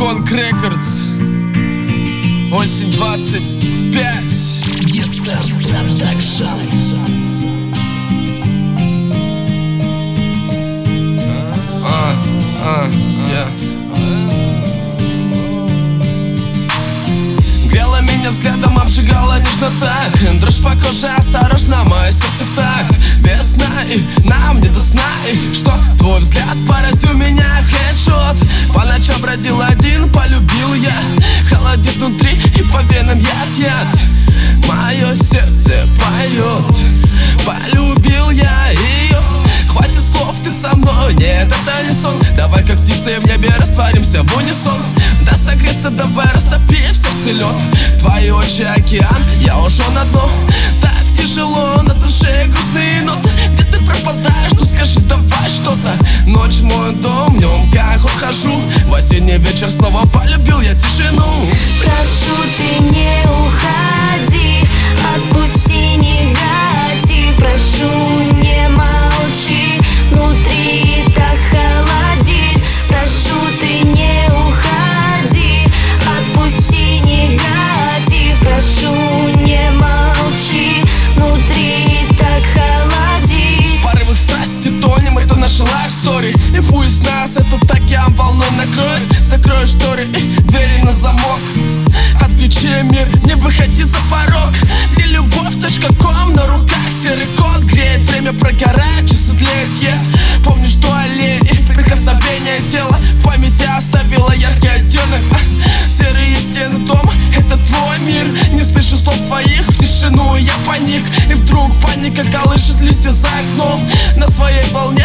Конг Рекордс. Осень 25. Гестер Продакшн. Грела меня взглядом, обжигала нежно так. Дрожь по коже, осторожно, мое сердце в такт. Весна и нам не до сна. И что твой взгляд поразил меня, хедшот. По ночам бродил один, полюбил я. Холодит внутри и по венам яд. Мое сердце поет, полюбил я ее. Хватит слов, ты со мной, нет, это не сон. Давай как птицы в небе растворимся в унисон. Да согреться, давай растопи в сердце лед. Твои очи океан, я ушел на дно. Так тяжело, на душе грустные ноты. Где ты пропадаешь, ну скажи давай что-то. Ночь в мой дом, в нем как хожу. В осенний вечер снова полюбил я тишину. Прошу, ты не уходи, отпусти негатив. Прошу, не молчи, внутри так холодит. Прошу, ты не уходи, отпусти негатив. Прошу, не молчи, внутри так холодит. В порывах страсти тонем, это наша лайф-стори. И пусть нас этот океан волной накроет. Закрой шторы и двери на замок. Отключи мир, не выходи за порог. Где любовь.com, на руках серый кот греет. Время прогорает, часы тлеют, помню, что аллея и прикосновение тела в памяти оставила яркий оттенок. Серые стены дома, это твой мир. Не слышу слов твоих, в тишину я паник. И вдруг паника колышет листья за окном. На своей волне